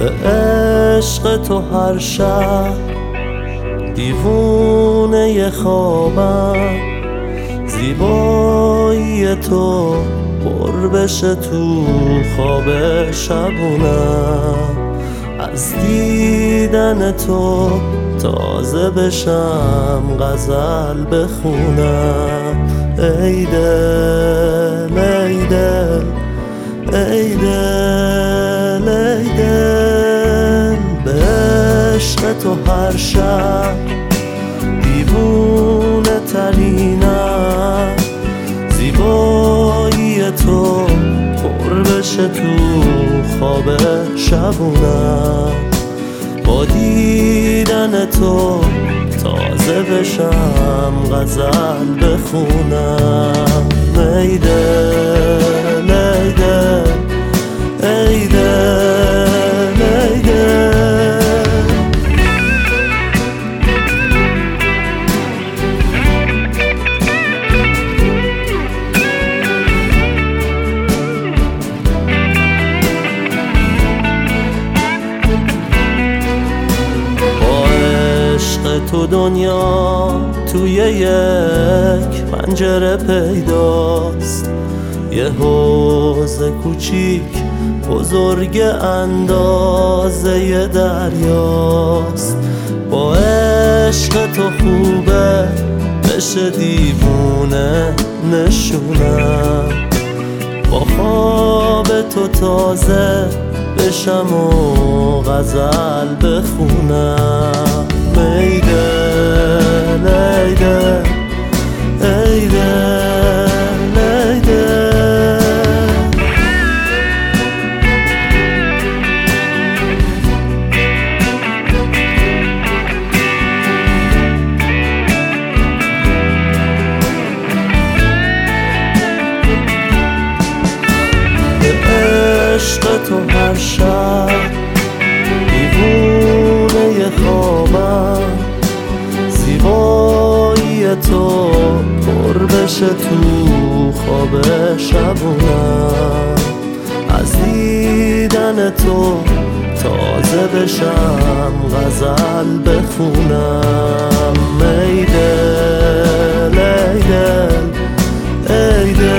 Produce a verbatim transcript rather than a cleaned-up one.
به عشق تو هر شب دیوونه خوابم، زیبایی تو پر بشه تو خواب شبونم. از دیدن تو تازه بشم غزل بخونم. ای دل ای دل ای دل ای دل، به عشق تو هر شب دیوونه ترینم، زیبایی تو پر بشه تو خواب شبونم. با دیدن تو تازه بشم غزل بخونم. ای دل ای دل ای دل ای دل. تو دنیا توی یک پنجره پیداست، یه حوض کوچیک بزرگ اندازه دریاست. با عشق تو خوبه بشه دیوونه نشونم، با خواب تو تازه بشم و غزل بخونم. ای دل ای دل ای دل ای دل. به عشق تو هر شب دیوونه خوابم، زیبایی تو پر بشه تو خواب شبونم. از دیدن تو تازه بشم غزل بخونم. ای دل ای دل ای دل